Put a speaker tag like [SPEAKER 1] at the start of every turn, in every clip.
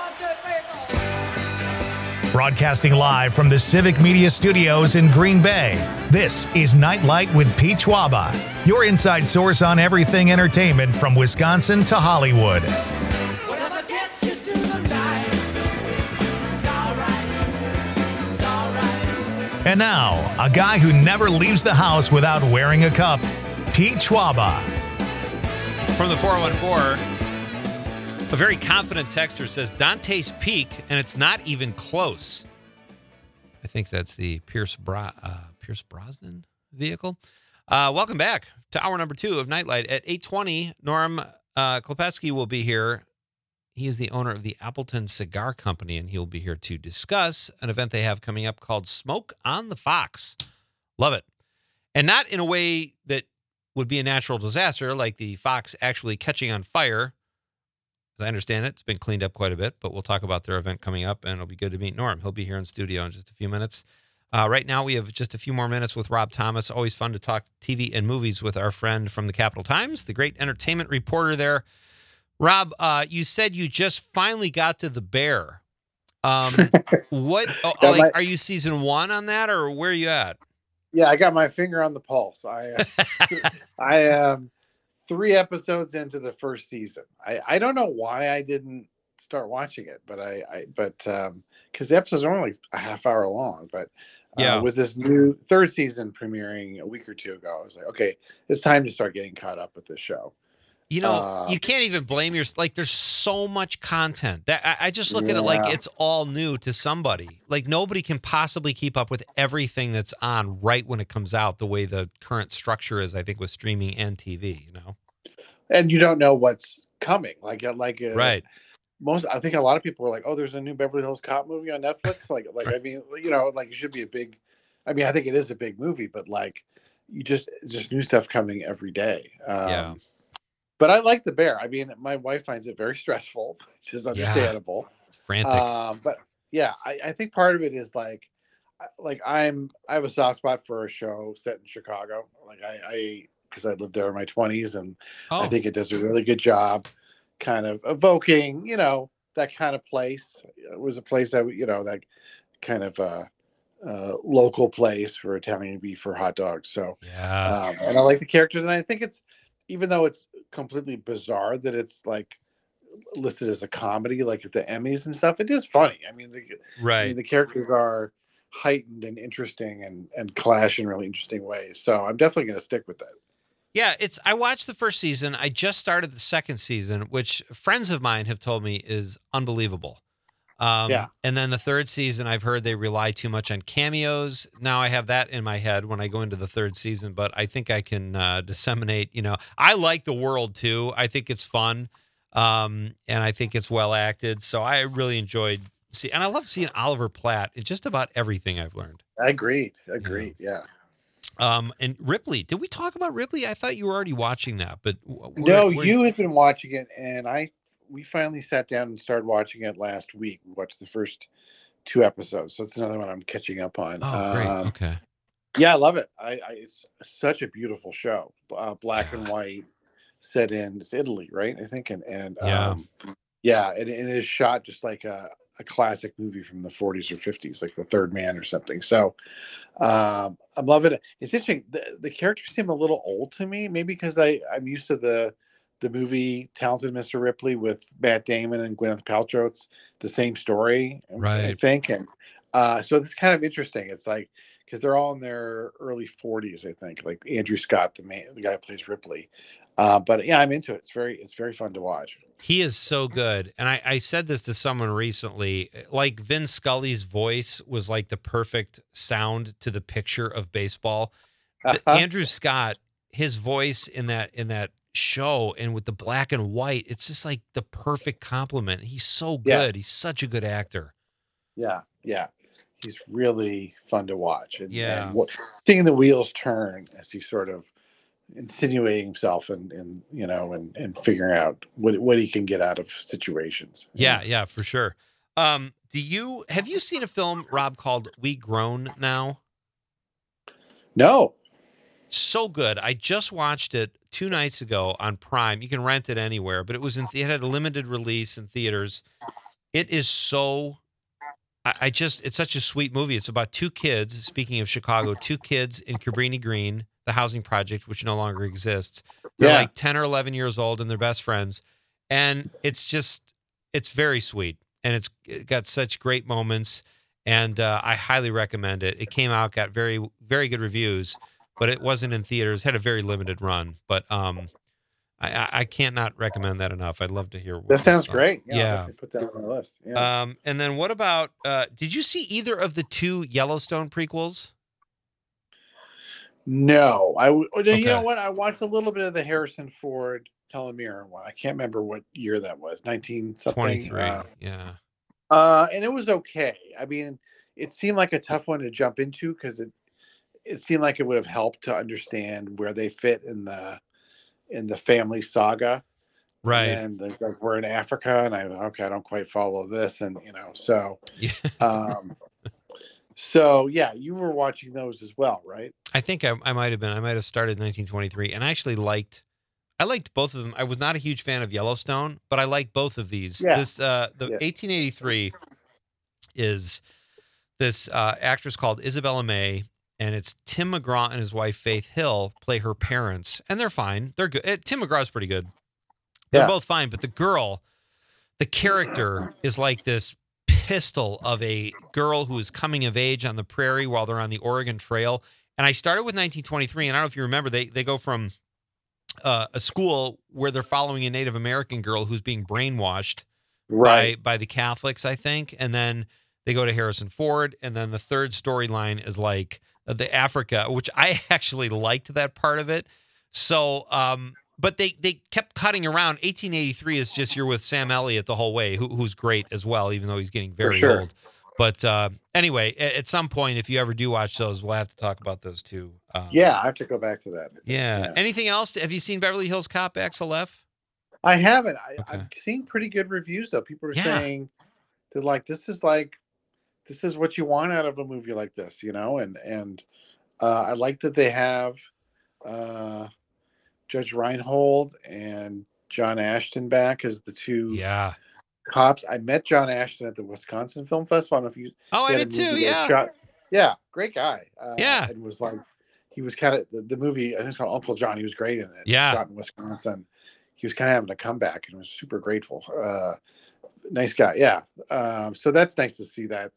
[SPEAKER 1] Broadcasting live from the Civic Media Studios in Green Bay, this is Nightlight with Pete Schwaba, your inside source on everything entertainment from Wisconsin to Hollywood. And now, a guy who never leaves the house without wearing a cup, Pete Schwaba.
[SPEAKER 2] From the 414, a very confident texter says, Dante's Peak, and it's not even close. I think that's the Pierce Brosnan vehicle. Welcome back to hour number 2 of Nightlight. At 8:20, Norm Klepesky will be here. He is the owner of the Appleton Cigar Company, and he'll be here to discuss an event they have coming up called Smoke on the Fox. Love it. And not in a way that would be a natural disaster, like the Fox actually catching on fire. As I understand it, it's been cleaned up quite a bit, but we'll talk about their event coming up, and it'll be good to meet Norm. He'll be here in studio in just a few minutes. Right now, we have just a few more minutes with Rob Thomas. Always fun to talk TV and movies with our friend from the Capital Times, the great entertainment reporter there. Rob, you said you just finally got to The Bear. Are you season 1 on that, or where are you at?
[SPEAKER 3] Yeah, I got my finger on the pulse. I am 3 episodes into the first season. I don't know why I didn't start watching it, but because the episodes are only like a half hour long. But with this new 3rd season premiering a week or 2 ago, I was like, okay, it's time to start getting caught up with this show.
[SPEAKER 2] You know, you can't even blame there's so much content that I just look at it like it's all new to somebody. Like nobody can possibly keep up with everything that's on right when it comes out, the way the current structure is, I think, with streaming and TV, you know?
[SPEAKER 3] And you don't know what's coming. Right. I think a lot of people were like, oh, there's a new Beverly Hills Cop movie on Netflix. I mean, it should be I think it is a big movie, but just new stuff coming every day. But I like The Bear. I mean, my wife finds it very stressful, which is understandable.
[SPEAKER 2] Frantic.
[SPEAKER 3] But yeah, I think part of it is I have a soft spot for a show set in Chicago. Because I lived there in my 20s, and I think it does a really good job kind of evoking, that kind of place. It was a place that kind of local place for Italian beef or hot dogs. So, and I like the characters, and I think even though it's completely bizarre that it's listed as a comedy, like at the Emmys and stuff, it is funny. I mean, the characters are heightened and interesting and clash in really interesting ways. So I'm definitely going to stick with that.
[SPEAKER 2] Yeah, I watched the first season. I just started the second season, which friends of mine have told me is unbelievable. And then the 3rd season, I've heard they rely too much on cameos. Now I have that in my head when I go into the 3rd season, but I think I can disseminate, I like the world too. I think it's fun. And I think it's well acted. So I really enjoyed and I love seeing Oliver Platt in just about everything I've learned.
[SPEAKER 3] Agreed. Yeah.
[SPEAKER 2] And Ripley, did we talk about Ripley? I thought you were already watching that, but
[SPEAKER 3] you had been watching it, and we finally sat down and started watching it last week. We watched the first 2 episodes, so it's another one I'm catching up on.
[SPEAKER 2] Oh, great. Okay.
[SPEAKER 3] Yeah, I love it. It's such a beautiful show. Black and white, set in Italy, right? I think, and it is shot just like a classic movie from the 40s or 50s, like The Third Man or something. So I'm loving it. It's interesting. The characters seem a little old to me, maybe because I'm used to the movie Talented Mr. Ripley with Matt Damon and Gwyneth Paltrow. It's the same story, right? I think. And so it's kind of interesting. It's because they're all in their early 40s, I think, like Andrew Scott, the guy who plays Ripley. But yeah, I'm into it. It's very fun to watch.
[SPEAKER 2] He is so good. And I said this to someone recently, like Vin Scully's voice was like the perfect sound to the picture of baseball. Andrew Scott, his voice in that show and with the black and white, it's just like the perfect compliment. He's so good. He's such a good actor.
[SPEAKER 3] Yeah. He's really fun to watch. And seeing the wheels turn as he sort of insinuating himself and figuring out what he can get out of situations.
[SPEAKER 2] Yeah, for sure. Have you seen a film, Rob, called We Grown Now?
[SPEAKER 3] No.
[SPEAKER 2] So good. I just watched it 2 nights ago on Prime. You can rent it anywhere, but it had a limited release in theaters. It is so. It's such a sweet movie. It's about two kids. Speaking of Chicago, two kids in Cabrini Green, the housing project, which no longer exists. They're like 10 or 11 years old, and they're best friends. And it's very sweet, and it's got such great moments. And I highly recommend it. It came out, got very, very good reviews, but it wasn't in theaters. Had a very limited run, but I can't not recommend that enough. I'd love to hear.
[SPEAKER 3] That sounds great.
[SPEAKER 2] Yeah.
[SPEAKER 3] I'll put that on my list. Yeah.
[SPEAKER 2] And then what about? Did you see either of the two Yellowstone prequels?
[SPEAKER 3] No, You know what? I watched a little bit of the Harrison Ford Helen Mirren one. I can't remember what year that was. 19-something.
[SPEAKER 2] 23. Yeah.
[SPEAKER 3] And it was okay. I mean, it seemed like a tough one to jump into because it seemed like it would have helped to understand where they fit in the family saga.
[SPEAKER 2] Right.
[SPEAKER 3] And like we're in Africa, and I don't quite follow this, and so
[SPEAKER 2] Yeah.
[SPEAKER 3] So yeah, you were watching those as well, right?
[SPEAKER 2] I think I might have been. I might have started in 1923, and I actually liked both of them. I was not a huge fan of Yellowstone, but I liked both of these.
[SPEAKER 3] Yeah.
[SPEAKER 2] The 1883 is this actress called Isabella May, and it's Tim McGraw and his wife Faith Hill play her parents, and they're fine. They're good. Tim McGraw's pretty good. They're both fine, but the character is like this pistol of a girl who is coming of age on the prairie while they're on the Oregon Trail. And I started with 1923, and I don't know if you remember, they go from a school where they're following a Native American girl who's being brainwashed by the Catholics, I think, and then they go to Harrison Ford, and then the third storyline is like the Africa, which I actually liked that part of it. So, but they kept cutting around. 1883 is just you're with Sam Elliott the whole way, who's great as well, even though he's getting very old. But anyway, at some point, if you ever do watch those, we'll have to talk about those too.
[SPEAKER 3] Yeah, I have to go back to that.
[SPEAKER 2] Yeah. Anything else? Have you seen Beverly Hills Cop XLF?
[SPEAKER 3] I haven't. I'm seeing pretty good reviews though. People are saying they're like, this is what you want out of a movie like this, and I like that they have Judge Reinhold and John Ashton back as the two cops. I met John Ashton at the Wisconsin Film Festival. I don't know if you.
[SPEAKER 2] Oh, I did too.
[SPEAKER 3] Yeah, great guy.
[SPEAKER 2] And
[SPEAKER 3] was like, he was kind of the movie. I think it's called Uncle John. He was great in it.
[SPEAKER 2] Yeah,
[SPEAKER 3] shot in Wisconsin. He was kind of having a comeback, and was super grateful. Nice guy. Yeah. So that's nice to see that.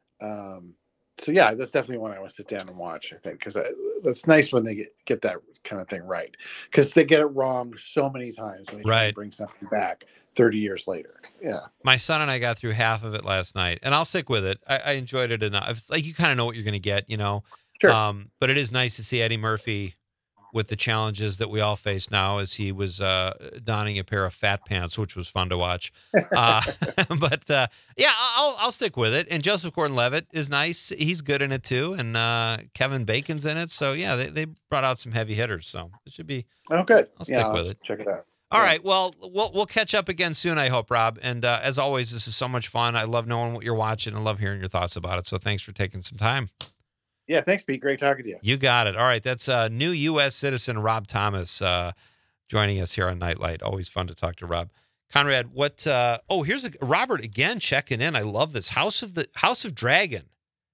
[SPEAKER 3] So yeah, that's definitely one I want to sit down and watch. I think because that's nice when they get that kind of thing right, because they get it wrong so many times when they try to bring something back 30 years later. Yeah,
[SPEAKER 2] my son and I got through half of it last night, and I'll stick with it. I enjoyed it enough. It's like you kind of know what you're going to get,
[SPEAKER 3] Sure.
[SPEAKER 2] But it is nice to see Eddie Murphy with the challenges that we all face now, as he was donning a pair of fat pants, which was fun to watch. But yeah, I'll stick with it. And Joseph Gordon-Levitt is nice; he's good in it too. And Kevin Bacon's in it, so yeah, they brought out some heavy hitters. So it should be.
[SPEAKER 3] Oh, good.
[SPEAKER 2] I'll stick with it.
[SPEAKER 3] Check it out.
[SPEAKER 2] All right. Well, we'll catch up again soon, I hope, Rob. And as always, this is so much fun. I love knowing what you're watching and love hearing your thoughts about it. So thanks for taking some time.
[SPEAKER 3] Yeah, thanks, Pete. Great talking to you.
[SPEAKER 2] You got it. All right, that's new U.S. citizen Rob Thomas joining us here on Nightlight. Always fun to talk to Rob. Conrad, what? Here's Robert again checking in. I love this House of Dragon.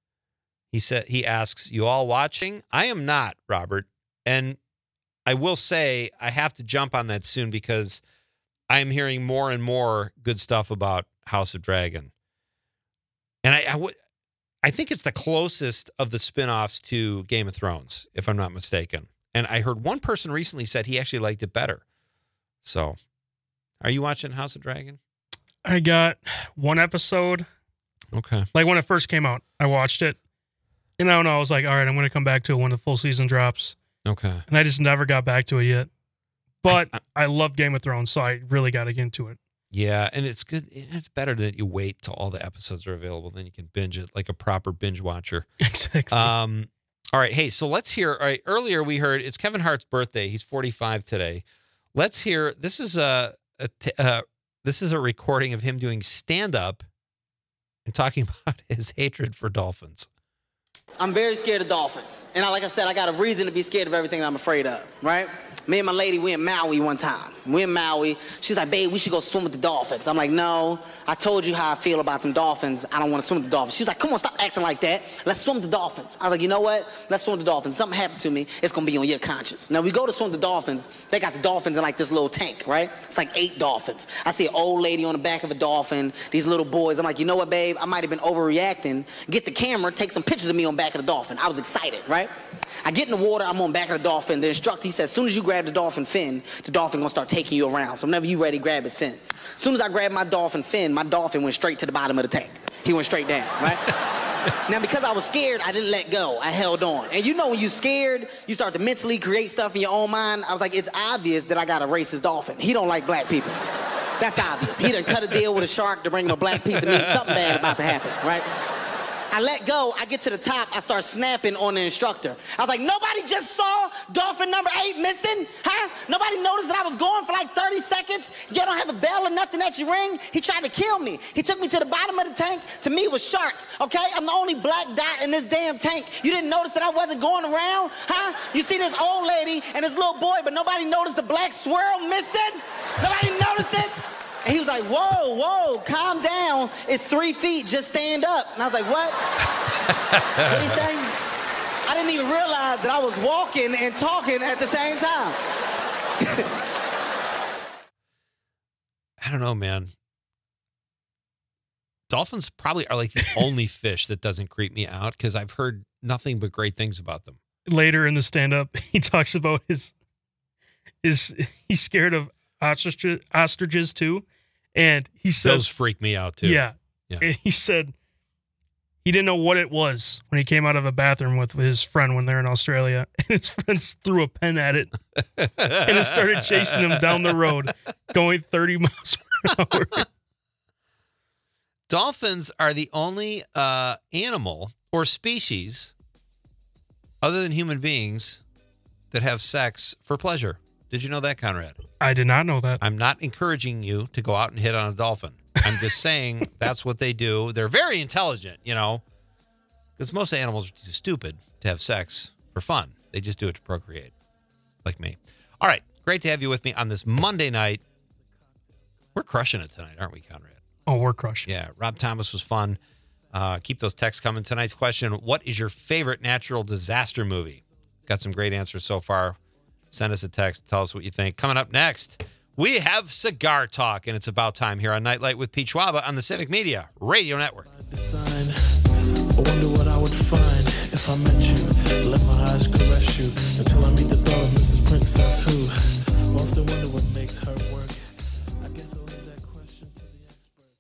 [SPEAKER 2] He asks, "You all watching?" I am not, Robert, and I will say I have to jump on that soon because I am hearing more and more good stuff about House of Dragon, and I think it's the closest of the spinoffs to Game of Thrones, if I'm not mistaken. And I heard one person recently said he actually liked it better. So, are you watching House of Dragon?
[SPEAKER 4] I got one episode.
[SPEAKER 2] Okay.
[SPEAKER 4] Like when it first came out, I watched it. And I don't know, I was like, all right, I'm going to come back to it when the full season drops.
[SPEAKER 2] Okay.
[SPEAKER 4] And I just never got back to it yet. But I love Game of Thrones, so I really got to get into it.
[SPEAKER 2] Yeah, and it's good. It's better that you wait till all the episodes are available. Then you can binge it like a proper binge watcher.
[SPEAKER 4] Exactly.
[SPEAKER 2] All right. Hey, so let's hear. All right. Earlier we heard it's Kevin Hart's birthday. He's 45 today. Let's hear. This is a recording of him doing stand up and talking about his hatred for dolphins.
[SPEAKER 5] I'm very scared of dolphins, and like I said, I got a reason to be scared of everything I'm afraid of. Right? Me and my lady, we in Maui one time. We're in Maui. She's like, babe, we should go swim with the dolphins. I'm like, no, I told you how I feel about them dolphins. I don't want to swim with the dolphins. She was like, come on, stop acting like that. Let's swim with the dolphins. I was like, you know what? Let's swim with the dolphins. Something happened to me. It's going to be on your conscience. Now, we go to swim with the dolphins. They got the dolphins in like this little tank, right? It's like 8 dolphins. I see an old lady on the back of a dolphin, these little boys. I'm like, you know what, babe? I might have been overreacting. Get the camera, take some pictures of me on the back of the dolphin. I was excited, right? I get in the water, I'm on the back of the dolphin. The instructor, he says, as soon as you grab the dolphin fin, the dolphin gonna start taking you around. So whenever you ready, grab his fin. As soon as I grabbed my dolphin fin, my dolphin went straight to the bottom of the tank. He went straight down, right? Now, because I was scared, I didn't let go. I held on. And you know when you're scared, you start to mentally create stuff in your own mind. I was like, it's obvious that I gotta race his dolphin. He don't like black people. That's obvious. He done cut a deal with a shark to bring him a black piece of meat. Something bad about to happen, right? I let go, I get to the top, I start snapping on the instructor. I was like, nobody just saw dolphin number 8 missing? Huh? Nobody noticed that I was going for like 30 seconds? You don't have a bell or nothing that you ring? He tried to kill me. He took me to the bottom of the tank. To me, it was sharks, okay? I'm the only black dot in this damn tank. You didn't notice that I wasn't going around? Huh? You see this old lady and this little boy, but nobody noticed the black swirl missing? Nobody noticed it? And he was like, whoa, calm down. It's 3 feet, just stand up. And I was like, what? What'd he say? I didn't even realize that I was walking and talking at the same time.
[SPEAKER 2] I don't know, man. Dolphins probably are like the only fish that doesn't creep me out because I've heard nothing but great things about them.
[SPEAKER 4] Later in the stand-up, he talks about he's scared of ostriches too, and he said
[SPEAKER 2] those freak me out too.
[SPEAKER 4] Yeah. And he said he didn't know what it was when he came out of a bathroom with his friend when they're in Australia, and his friends threw a pen at it, and it started chasing him down the road, going 30 miles per hour.
[SPEAKER 2] Dolphins are the only animal or species other than human beings that have sex for pleasure. Did you know that, Conrad?
[SPEAKER 4] I did not know that.
[SPEAKER 2] I'm not encouraging you to go out and hit on a dolphin. I'm just saying that's what they do. They're very intelligent, you know, because most animals are too stupid to have sex for fun. They just do it to procreate, like me. All right. Great to have you with me on this Monday night. We're crushing it tonight, aren't we, Conrad?
[SPEAKER 4] Oh, we're crushing.
[SPEAKER 2] Yeah. Rob Thomas was fun. Keep those texts coming. Tonight's question, what is your favorite natural disaster movie? Got some great answers so far. Send us a text. Tell us what you think. Coming up next, we have Cigar Talk, and it's about time here on Nightlight with Pete Schwaba on the Civic Media Radio Network.
[SPEAKER 6] I wonder what I would find if I met you. Let my eyes caress you until I meet the dog, Mrs. Princess who. Often wonder what makes her work. I guess I'll leave that question to the experts.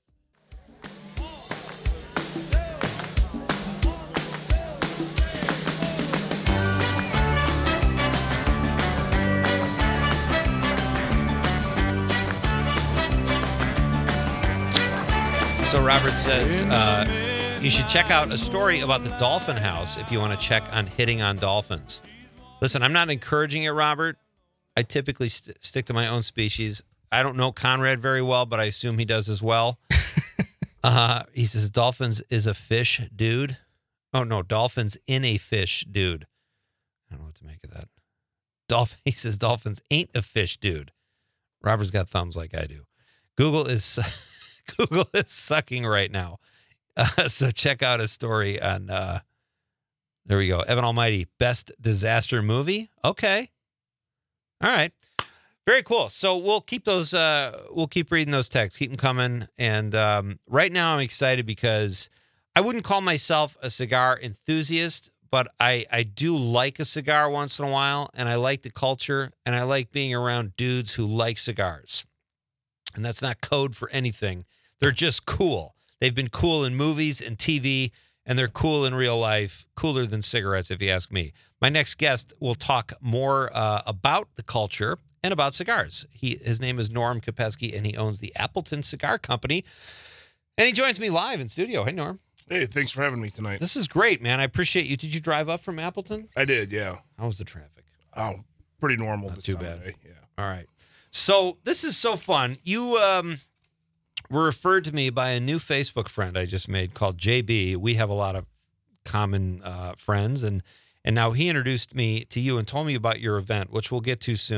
[SPEAKER 2] So Robert says you should check out a story about the Dolphin House if you want to check on hitting on dolphins. Listen, I'm not encouraging it, Robert. I typically stick to my own species. I don't know Conrad very well, but I assume he does as well. He says dolphins is a fish, dude. Oh, no, dolphins in a fish, dude. I don't know what to make of that. He says dolphins ain't a fish, dude. Robert's got thumbs like I do. Google is sucking right now. So check out a story on, there we go. Evan Almighty, best disaster movie. Okay. All right. Very cool. So we'll keep those, we'll keep reading those texts, keep them coming. And right now I'm excited because I wouldn't call myself a cigar enthusiast, but I do like a cigar once in a while, and I like the culture, and I like being around dudes who like cigars. And that's not code for anything. They're just cool. They've been cool in movies and TV, and they're cool in real life, cooler than cigarettes, if you ask me. My next guest will talk more about the culture and about cigars. His name is Norm Kopecky, and he owns the Appleton Cigar Company. And he joins me live in studio. Hey, Norm.
[SPEAKER 7] Hey, thanks for having me tonight.
[SPEAKER 2] This is great, man. I appreciate you. Did you drive up from Appleton?
[SPEAKER 7] I did, yeah.
[SPEAKER 2] How was the traffic?
[SPEAKER 7] Oh, pretty normal.
[SPEAKER 2] Not
[SPEAKER 7] this
[SPEAKER 2] too
[SPEAKER 7] time
[SPEAKER 2] bad.
[SPEAKER 7] of day, yeah.
[SPEAKER 2] All right. So this is so fun. You were referred to me by a new Facebook friend I just made called JB. We have a lot of common friends, and now he introduced me to you and told me about your event, which we'll get to soon.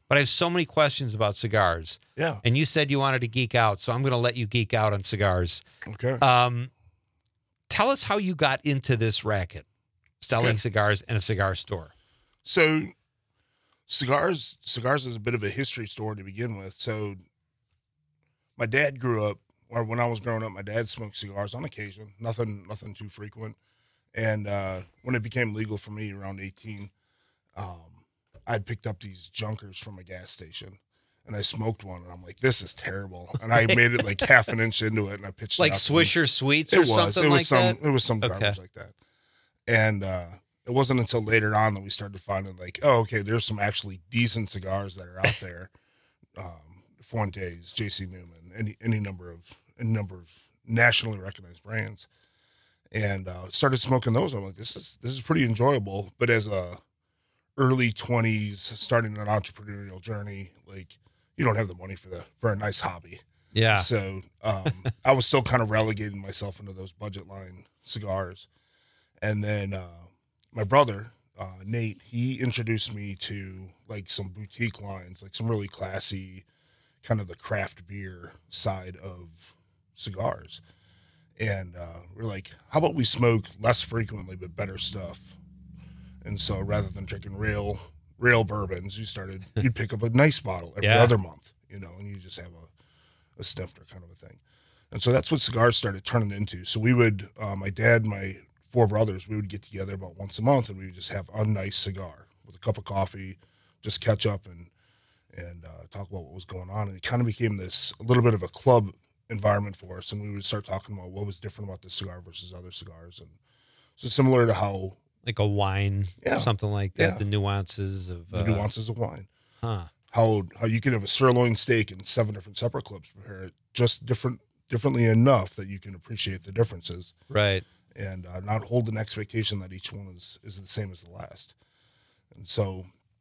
[SPEAKER 2] but I have so many questions about cigars.
[SPEAKER 7] Yeah.
[SPEAKER 2] And you said you wanted to geek out, so I'm going to let you geek out on cigars.
[SPEAKER 7] Okay.
[SPEAKER 2] Tell us how you got into this racket, selling cigars in a cigar store.
[SPEAKER 7] So cigars is a bit of a history story to begin with. So my dad grew up, or when I was growing up, my dad smoked cigars on occasion, nothing too frequent. And when it became legal for me around 18, I'd picked up these junkers from a gas station, and I smoked one, and I'm like, this is terrible. And I made it like half an inch into it, and I pitched
[SPEAKER 2] Like
[SPEAKER 7] it out to
[SPEAKER 2] Swisher Sweets or
[SPEAKER 7] It was.
[SPEAKER 2] something
[SPEAKER 7] It was
[SPEAKER 2] like
[SPEAKER 7] some.
[SPEAKER 2] that?
[SPEAKER 7] It was some garbage like that. And it wasn't until later on that we started finding like, oh, okay, there's some actually decent cigars that are out there. Fuentes, J.C. Newman, any number of nationally recognized brands, and started smoking those. I'm like, this is pretty enjoyable. But as a early 20s, starting an entrepreneurial journey, like you don't have the money for a nice hobby.
[SPEAKER 2] Yeah.
[SPEAKER 7] So I was still kind of relegating myself into those budget line cigars. And then my brother, Nate, he introduced me to like some boutique lines, like some really classy, kind of the craft beer side of cigars. And we're like, how about we smoke less frequently but better stuff? And so rather than drinking real bourbons, you'd pick up a nice bottle every other month, and you just have a snifter kind of a thing. And so that's what cigars started turning into. So we would, my dad, my 4 brothers, we would get together about once a month, and we would just have a nice cigar with a cup of coffee, just catch up and talk about what was going on. And it kind of became a little bit of a club environment for us. And we would start talking about what was different about this cigar versus other cigars. And so similar to how,
[SPEAKER 2] like a wine, something like that.
[SPEAKER 7] Yeah.
[SPEAKER 2] The nuances of
[SPEAKER 7] wine.
[SPEAKER 2] Huh.
[SPEAKER 7] How you can have a sirloin steak in 7 different supper clubs, prepare it just differently enough that you can appreciate the differences.
[SPEAKER 2] Right.
[SPEAKER 7] And not hold an expectation that each one is the same as the last. And so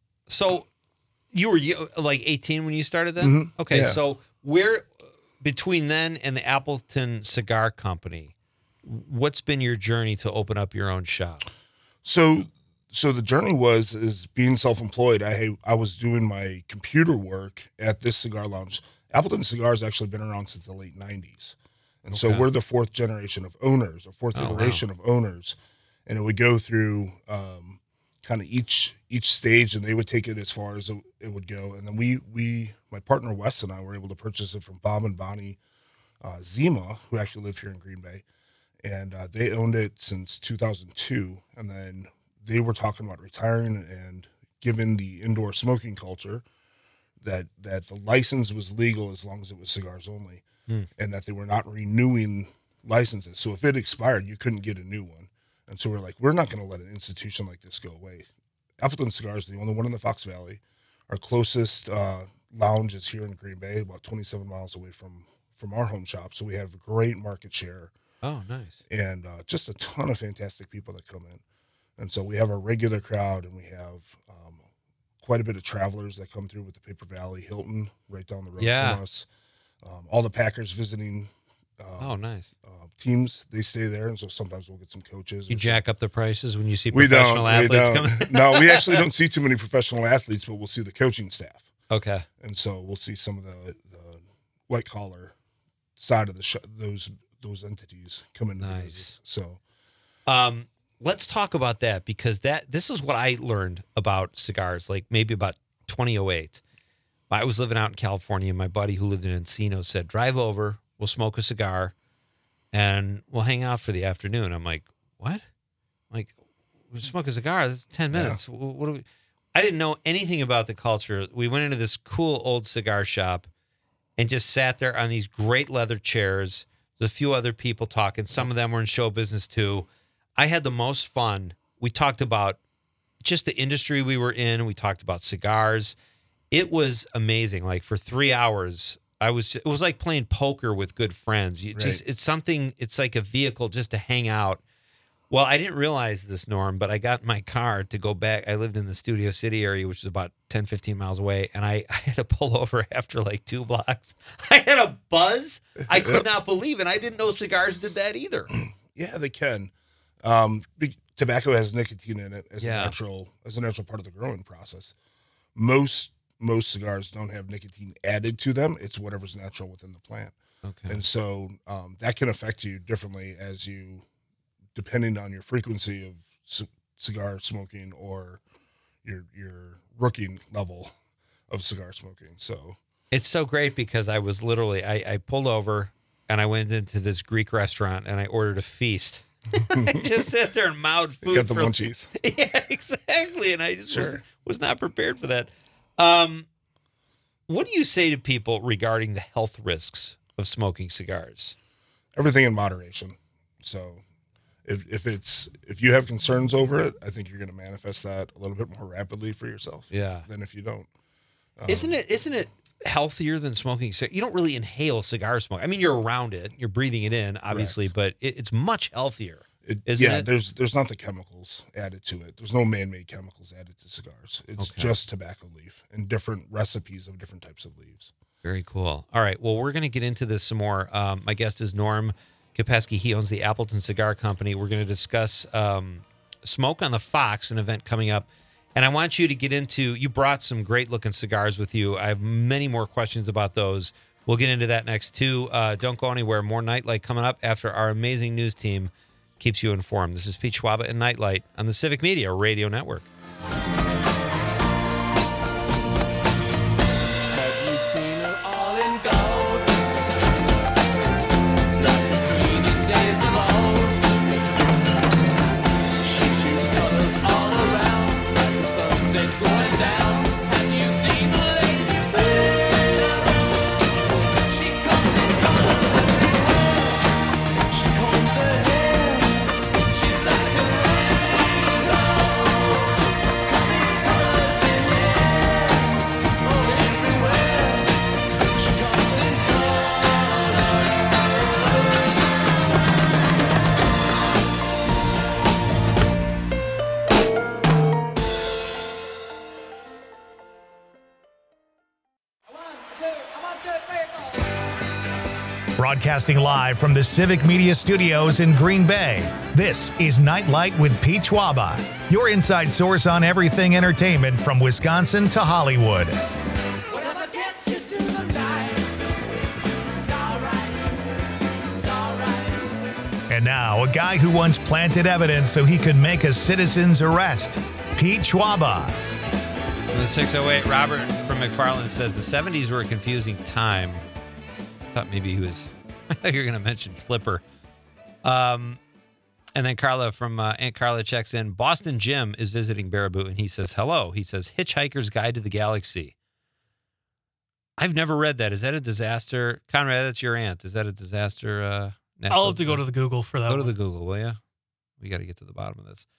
[SPEAKER 7] you were like 18 when you started then? Mm-hmm.
[SPEAKER 2] Okay.
[SPEAKER 7] Yeah.
[SPEAKER 2] So where between then and the Appleton Cigar Company, what's been your journey to open up your own shop?
[SPEAKER 7] So the journey is being self-employed. I was doing my computer work at this cigar lounge. Appleton Cigars actually been around since the late 90s. And so we're the 4th generation of owners, or 4th iteration of owners. And it would go through kind of each stage, and they would take it as far as it would go. And then we my partner Wes and I were able to purchase it from Bob and Bonnie Zima, who actually live here in Green Bay. And they owned it since 2002. And then they were talking about retiring, and given the indoor smoking culture, that the license was legal as long as it was cigars only, and that they were not renewing licenses. So if it expired, you couldn't get a new one. And so we're like, we're not going to let an institution like this go away. Appleton Cigars is the only one in the Fox Valley. Our closest lounge is here in Green Bay, about 27 miles away from our home shop. So we have a great market share.
[SPEAKER 2] Oh, nice.
[SPEAKER 7] And just a ton of fantastic people that come in. And so we have a regular crowd, and we have quite a bit of travelers that come through with the Paper Valley, Hilton, right down the road from us. All the Packers visiting
[SPEAKER 2] nice.
[SPEAKER 7] Teams, they stay there. And so sometimes we'll get some coaches.
[SPEAKER 2] You jack up the prices when you see professional athletes coming?
[SPEAKER 7] No, we actually don't see too many professional athletes, but we'll see the coaching staff.
[SPEAKER 2] Okay.
[SPEAKER 7] And so we'll see some of the white collar side of those entities come into the business. So
[SPEAKER 2] let's talk about that, because this is what I learned about cigars, like maybe about 2008. I was living out in California, and my buddy who lived in Encino said, drive over, we'll smoke a cigar, and we'll hang out for the afternoon. I'm like, what? Like, we'll smoke a cigar? That's 10 minutes. Yeah. What do we? I didn't know anything about the culture. We went into this cool old cigar shop and just sat there on these great leather chairs. There's a few other people talking. Some of them were in show business too. I had the most fun. We talked about just the industry we were in. We talked about cigars. It was amazing. Like for 3 hours, it was like playing poker with good friends. It's like a vehicle just to hang out. Well, I didn't realize this, Norm, but I got in my car to go back. I lived in the Studio City area, which is about 10, 15 miles away, and I had to pull over after like 2 blocks. I had a buzz I could not believe, and I didn't know cigars did that either.
[SPEAKER 7] Yeah, they can. Tobacco has nicotine in it as a natural part of the growing process. Most most cigars don't have nicotine added to them. It's whatever's natural within the plant.
[SPEAKER 2] Okay.
[SPEAKER 7] And so that can affect you differently depending on your frequency of cigar smoking or your rookie level of cigar smoking. So
[SPEAKER 2] it's so great because I was literally, I pulled over and I went into this Greek restaurant and I ordered a feast. I just sat there and mouthed food.
[SPEAKER 7] Got the munchies.
[SPEAKER 2] Yeah, exactly. And I just was not prepared for that. What do you say to people regarding the health risks of smoking cigars?
[SPEAKER 7] Everything in moderation. So if you have concerns over it, I think you're going to manifest that a little bit more rapidly for yourself.
[SPEAKER 2] Yeah.
[SPEAKER 7] Than if you don't.
[SPEAKER 2] Isn't it healthier than smoking? You don't really inhale cigar smoke. I mean, you're around it, you're breathing it in, obviously, but it's much healthier. Isn't it?
[SPEAKER 7] There's not the chemicals added to it. There's no man-made chemicals added to cigars. It's just tobacco leaf and different recipes of different types of leaves.
[SPEAKER 2] Very cool. All right. Well, we're going to get into this some more. My guest is Norm Kopecky. He owns the Appleton Cigar Company. We're going to discuss Smoke on the Fox, an event coming up. And I want you to get into, you brought some great looking cigars with you. I have many more questions about those. We'll get into that next too. Don't go anywhere. More Nightlight coming up after our amazing news team keeps you informed. This is Pete Schwaba and Nightlight on the Civic Media Radio Network.
[SPEAKER 6] Have you seen her all in gold? Like the Queen days of old. She shoots colors all around, like the sunset going down. Have you seen the lady fair? She comes in colors everywhere. She combs her hair. She's like a rainbow. Coming colors in the air. Oh, everywhere. She comes in
[SPEAKER 1] Broadcasting live from the Civic Media Studios in Green Bay, this is Nightlight with Pete Schwaba, your inside source on everything entertainment from Wisconsin to Hollywood.
[SPEAKER 6] whatever gets you through the night. It's alright. It's alright.
[SPEAKER 1] And now, a guy who once planted evidence so he could make a citizen's arrest, Pete Schwaba.
[SPEAKER 2] From the 608, Robert from McFarland says the 70s were a confusing time. Thought maybe he was, you're going to mention Flipper. And then Carla from Aunt Carla checks in. Boston Jim is visiting Baraboo, and he says, hello. He says, Hitchhiker's Guide to the Galaxy. I've never read that. Is that a disaster? Conrad, that's your aunt. Is that a disaster?
[SPEAKER 4] I'll have to go to the Google for that.
[SPEAKER 2] Go to the Google, will you? We got to get to the bottom of this.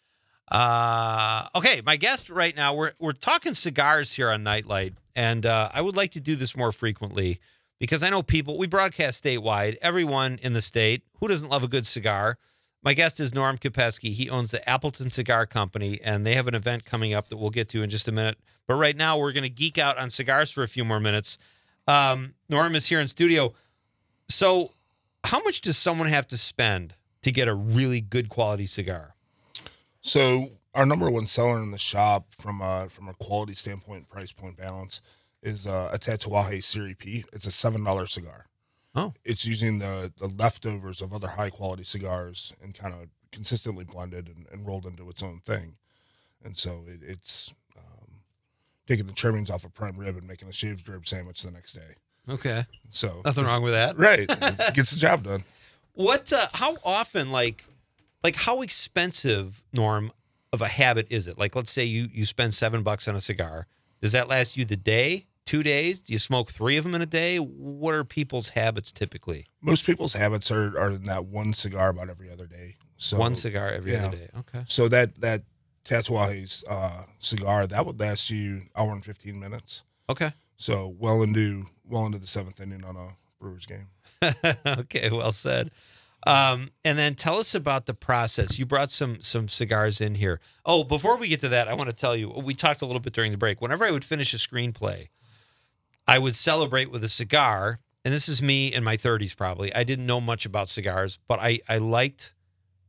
[SPEAKER 2] Okay, my guest right now, we're talking cigars here on Nightlight, and I would like to do this more frequently because I know people, we broadcast statewide, everyone in the state, who doesn't love a good cigar? My guest is Norm Kopecky. He owns the Appleton Cigar Company, and they have an event coming up that we'll get to in just a minute. But right now, we're going to geek out on cigars for a few more minutes. Norm is here in studio. So how much does someone have to spend to get a really good quality cigar?
[SPEAKER 7] So our number one seller in the shop from a quality standpoint, price point balance is a Tatuaje Serie P. It's a $7 cigar.
[SPEAKER 2] Oh,
[SPEAKER 7] It's using the leftovers of other high quality cigars and kind of consistently blended and rolled into its own thing. And so it's taking the trimmings off a prime rib and making a shaved rib sandwich the next day.
[SPEAKER 2] okay.
[SPEAKER 7] So
[SPEAKER 2] Nothing wrong with that.
[SPEAKER 7] right. It gets the job done.
[SPEAKER 2] What? How often? Like how expensive, Norm, of a habit is it? Like, let's say you spend $7 on a cigar. Does that last you the day? 2 days? Do you smoke 3 of them in a day? What are people's habits typically?
[SPEAKER 7] Most people's habits are in that one cigar about every other day. So
[SPEAKER 2] One cigar every
[SPEAKER 7] yeah.
[SPEAKER 2] other day. Okay.
[SPEAKER 7] So that Tatuaje's cigar that would last you an hour and 15 minutes.
[SPEAKER 2] Okay.
[SPEAKER 7] So well into the seventh inning on a Brewers game.
[SPEAKER 2] Okay. Well said. And then tell us about the process. You brought some cigars in here. Oh, before we get to that, I want to tell you, we talked a little bit during the break. Whenever I would finish a screenplay, I would celebrate with a cigar. And this is me in my 30s probably. I didn't know much about cigars, but I liked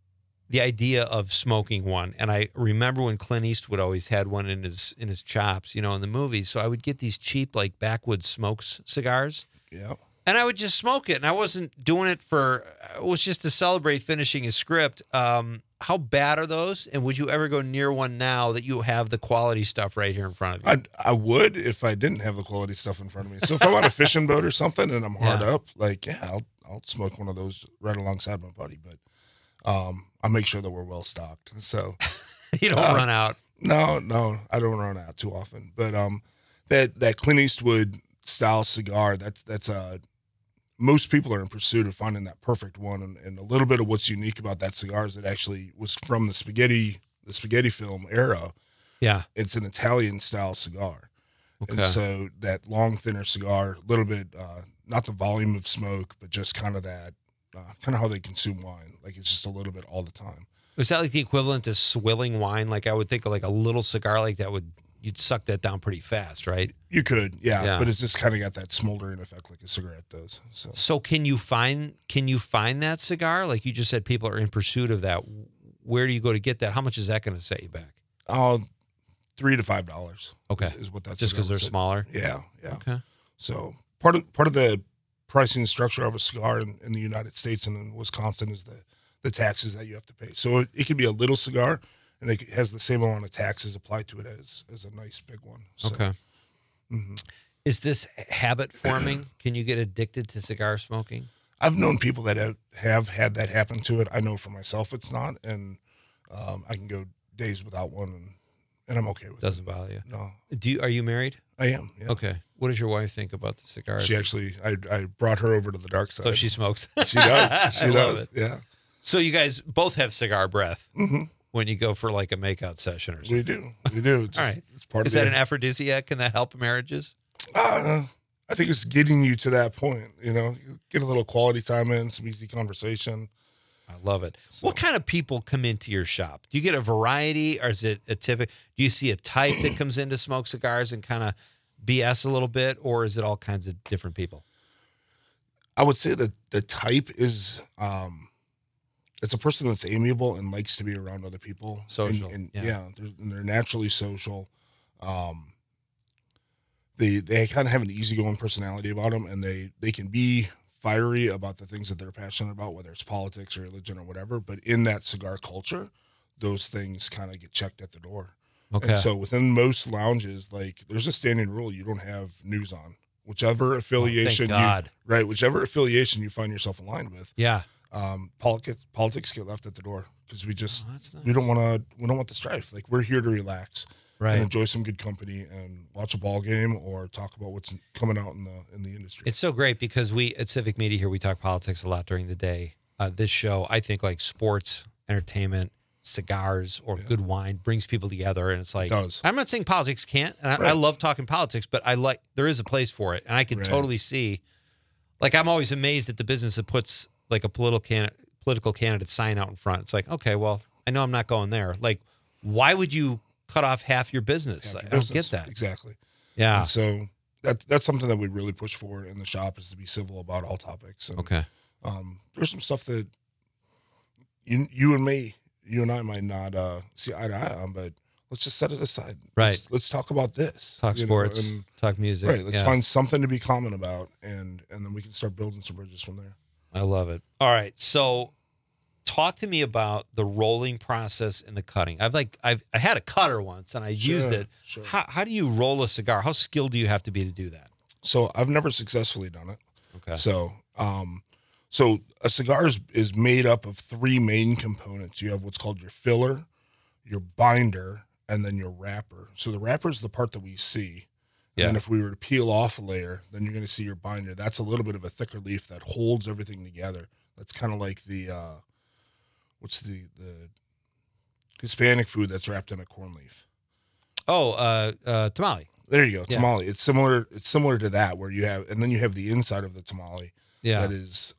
[SPEAKER 2] the idea of smoking one. And I remember when Clint Eastwood always had one in his chops, in the movies. So I would get these cheap, like, backwoods smokes cigars.
[SPEAKER 7] Yeah.
[SPEAKER 2] And I would just smoke it. And I wasn't doing it it was just to celebrate finishing a script. How bad are those? And would you ever go near one now that you have the quality stuff right here in front of you?
[SPEAKER 7] I would if I didn't have the quality stuff in front of me. So if I'm on a fishing boat or something and I'm hard up, like, I'll smoke one of those right alongside my buddy. But I'll make sure that we're well stocked. So
[SPEAKER 2] you don't run out.
[SPEAKER 7] No, I don't run out too often. But that Clint Eastwood style cigar, that's most people are in pursuit of finding that perfect one, and a little bit of what's unique about that cigar is it actually was from the spaghetti film era.
[SPEAKER 2] Yeah, it's
[SPEAKER 7] an Italian style cigar,
[SPEAKER 2] okay.
[SPEAKER 7] And so that long, thinner cigar, a little bit not the volume of smoke, but just kind of that how they consume wine. Like it's just a little bit all the time.
[SPEAKER 2] Is that like the equivalent to swilling wine? Like I would think of like a little cigar like that you'd suck that down pretty fast, right?
[SPEAKER 7] You could, yeah. But it's just kind of got that smoldering effect like a cigarette does.
[SPEAKER 2] So can you find that cigar? Like you just said, people are in pursuit of that. Where do you go to get that? How much is that going to set you back?
[SPEAKER 7] $3 to $5.
[SPEAKER 2] Okay,
[SPEAKER 7] is what that's
[SPEAKER 2] just because they're smaller.
[SPEAKER 7] Yeah.
[SPEAKER 2] Okay.
[SPEAKER 7] So part of the pricing structure of a cigar in the United States and in Wisconsin is the taxes that you have to pay. So it could be a little cigar, and it has the same amount of taxes applied to it as a nice big one. So,
[SPEAKER 2] okay.
[SPEAKER 7] Mm-hmm.
[SPEAKER 2] Is this habit forming? Can you get addicted to cigar smoking?
[SPEAKER 7] I've known people that have had that happen to it. I know for myself it's not, and I can go days without one, and I'm okay with it.
[SPEAKER 2] Doesn't bother you?
[SPEAKER 7] No.
[SPEAKER 2] Are you married?
[SPEAKER 7] I am. Yeah.
[SPEAKER 2] Okay. What does your wife think about the cigars?
[SPEAKER 7] She actually, I brought her over to the dark side.
[SPEAKER 2] So she smokes.
[SPEAKER 7] She does. She does. Yeah.
[SPEAKER 2] So you guys both have cigar breath.
[SPEAKER 7] Mm-hmm.
[SPEAKER 2] When you go for like a makeout session or something.
[SPEAKER 7] We do.
[SPEAKER 2] All right.
[SPEAKER 7] It's part
[SPEAKER 2] Is
[SPEAKER 7] of
[SPEAKER 2] that an aphrodisiac? Can that help marriages?
[SPEAKER 7] I think it's getting you to that point, get a little quality time in, some easy conversation.
[SPEAKER 2] I love it. So, what kind of people come into your shop? Do you get a variety, or is it a typical? Do you see a type that comes in to smoke cigars and kind of BS a little bit, or is it all kinds of different people?
[SPEAKER 7] I would say that the type is, it's a person that's amiable and likes to be around other people.
[SPEAKER 2] Social.
[SPEAKER 7] And they're naturally social. They kind of have an easygoing personality about them, and they can be fiery about the things that they're passionate about, whether it's politics or religion or whatever. But in that cigar culture, those things kind of get checked at the door.
[SPEAKER 2] Okay.
[SPEAKER 7] And so within most lounges, like there's a standing rule: you don't have news on, whichever affiliation whichever affiliation you find yourself aligned with.
[SPEAKER 2] Yeah.
[SPEAKER 7] Politics get left at the door because
[SPEAKER 2] nice.
[SPEAKER 7] we don't want the strife. Like we're here to relax,
[SPEAKER 2] right,
[SPEAKER 7] and enjoy some good company and watch a ball game or talk about what's coming out in the industry.
[SPEAKER 2] It's so great because we at Civic Media here, we talk politics a lot during the day. This show, I think, like sports, entertainment, cigars, or good wine brings people together, and it's like I'm not saying politics can't, and I love talking politics, but there is a place for it, and I can totally see. Like I'm always amazed at the business that puts like a political candidate sign out in front. It's like, okay, well, I know I'm not going there. Like, why would you cut off half your business? I don't get that.
[SPEAKER 7] Exactly.
[SPEAKER 2] Yeah.
[SPEAKER 7] And so that's something that we really push for in the shop is to be civil about all topics. And,
[SPEAKER 2] okay.
[SPEAKER 7] There's some stuff that you and I might not see eye to eye on, but let's just set it aside.
[SPEAKER 2] Right.
[SPEAKER 7] Let's talk about this.
[SPEAKER 2] Talk sports, and talk music.
[SPEAKER 7] Right. Let's find something to be common about, and then we can start building some bridges from there.
[SPEAKER 2] I love it. All right. So talk to me about the rolling process and the cutting. I had a cutter once and I used it.
[SPEAKER 7] Sure.
[SPEAKER 2] How do you roll a cigar? How skilled do you have to be to do that?
[SPEAKER 7] So I've never successfully done it.
[SPEAKER 2] Okay.
[SPEAKER 7] So a cigar is made up of three main components. You have what's called your filler, your binder, and then your wrapper. So the wrapper is the part that we see.
[SPEAKER 2] Yeah.
[SPEAKER 7] And if we were to peel off a layer, then you're going to see your binder. That's a little bit of a thicker leaf that holds everything together. That's kind of like the what's the Hispanic food that's wrapped in a corn leaf?
[SPEAKER 2] Oh, tamale.
[SPEAKER 7] There you go,
[SPEAKER 2] Yeah.
[SPEAKER 7] tamale. It's similar to that, where you have, and then you have the inside of the tamale.
[SPEAKER 2] Yeah.
[SPEAKER 7] That is,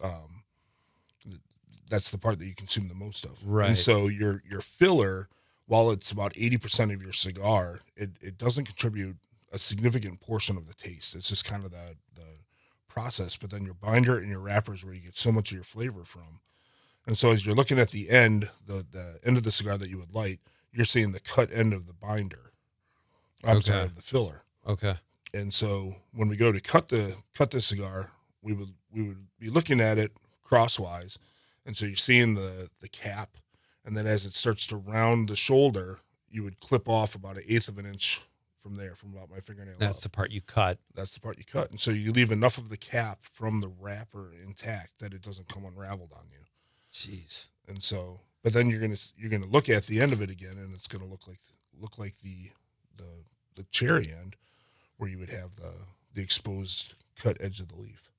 [SPEAKER 7] that's the part that you consume the most of.
[SPEAKER 2] Right.
[SPEAKER 7] And so your filler, while it's about 80% of your cigar, it doesn't contribute a significant portion of the taste. It's just kind of the process. But then your binder and your wrapper is where you get so much of your flavor from. And so as you're looking at the end, the end of the cigar that you would light, you're seeing the cut end of the binder. I'm sorry, of the filler.
[SPEAKER 2] Okay.
[SPEAKER 7] And so when we go to cut the cigar, we would be looking at it crosswise. And so you're seeing the cap, and then as it starts to round the shoulder, you would clip off about 1/8 of an inch from there, from about my fingernail.
[SPEAKER 2] That's the part you cut.
[SPEAKER 7] That's the part you cut. And so you leave enough of the cap from the wrapper intact that it doesn't come unraveled on you.
[SPEAKER 2] Jeez.
[SPEAKER 7] And so, but then you're gonna look at the end of it again, and it's gonna look like the cherry end, where you would have the exposed cut edge of the leaf.